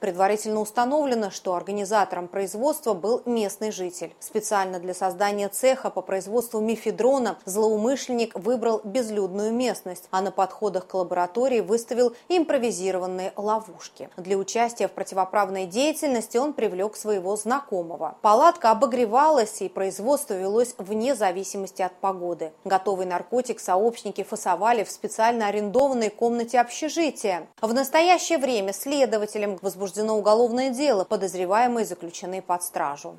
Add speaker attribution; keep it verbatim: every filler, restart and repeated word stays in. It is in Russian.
Speaker 1: Предварительно установлено, что организатором производства был местный житель. Специально для создания цеха по производству мефедрона злоумышленник выбрал безлюдную местность, а на подходах к лаборатории выставил импровизированные ловушки. Для участия в противоправной деятельности он привлек своего знакомого. Палатка обогревалась, и производство велось вне зависимости от погоды. Готовый наркотик сообщники фасовали в специально арендованной комнате общежития. В настоящее время следователям возбуждено уголовное дело, подозреваемые заключены под стражу.